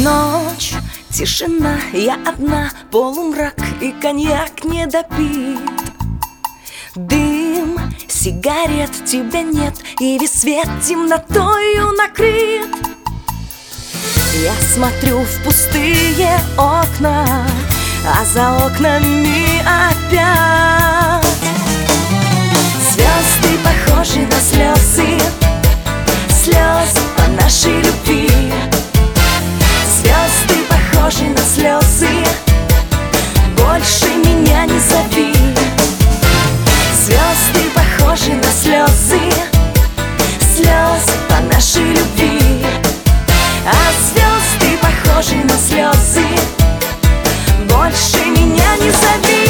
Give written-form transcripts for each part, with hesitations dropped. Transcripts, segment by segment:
Ночь, тишина, я одна, полумрак и коньяк не допит. Дым, сигарет, тебя нет, и весь свет темнотою накрыт. Я смотрю в пустые окна, а за окнами опять звезды похожи на слезы, слезы по нашей любви. Звезды похожи на слезы, больше меня не зови. Звезды похожи на слезы, слезы по нашей любви. А звезды похожи на слезы, больше меня не зови.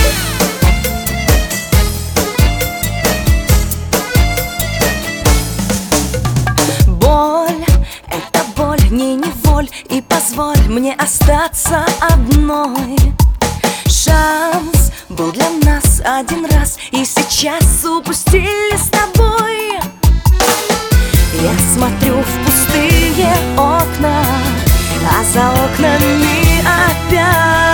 Боль, это боль, не неволь, и позволь мне остаться одной. Шанс был для нас один раз, и сейчас упустили с тобой. Я смотрю в пустые окна, а за окнами опять